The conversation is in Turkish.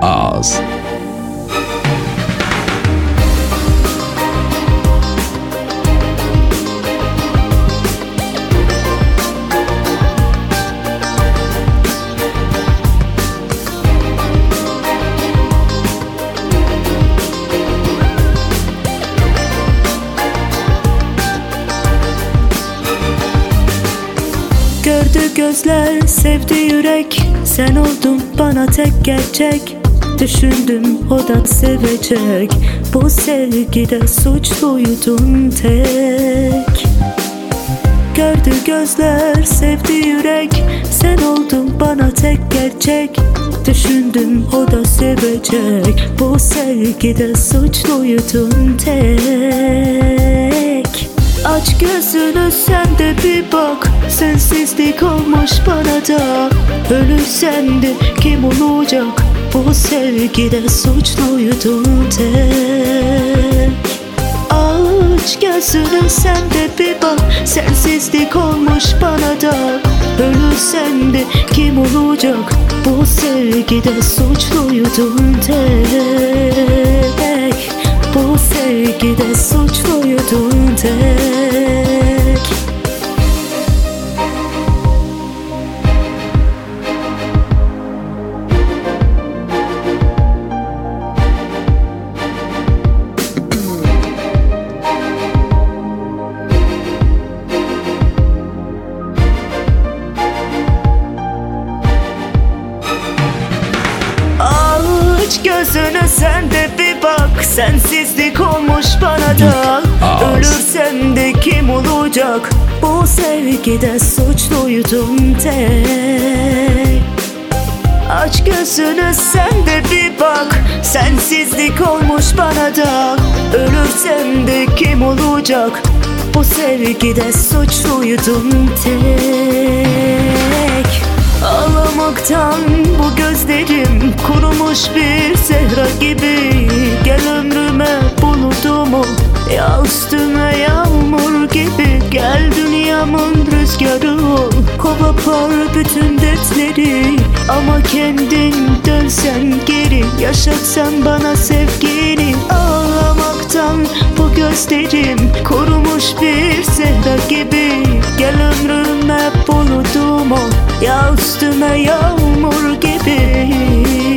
Ağız. Gördü gözler, sevdi yürek, sen oldun bana tek gerçek. Düşündüm o da sevecek, bu sevgide suçluydun tek. Gördü gözler, sevdi yürek, sen oldun bana tek gerçek. Düşündüm o da sevecek, bu sevgide suçluydun tek. Aç gözünü sen de bir bak, sensizlik olmuş bana da. Ölürsem de kim olacak, bu sevgide suçluydun tek. Aç gözünü sen de bir bak, sensizlik olmuş bana da. Ölürsem de kim olacak, bu sevgide suçluydun tek. Bu sevgide suçluydun tek. Aç gözünü sen de bir bak, sensizlik olmuş bana da. Ölürsem de kim olacak, bu sevgide suçluydun tek. Aç gözünü sen de bir bak, sensizlik olmuş bana da. Ölürsem de kim olacak, bu sevgide suçluydun tek. Ağlamaktan bu gözlerim kurumuş bir zehra gibi. Gel ömrüme buludum ol, ya üstüme yağmur gibi. Gel dünyamın rüzgarı ol, kovapar bütün dertleri. Ama kendin dönsen geri, yaşatsan bana sevgini. Ağlamaktan bu gözlerim kurumuş bir zehra gibi. Gel ömrüme buludum ol, ya üstüme yağmur gibi.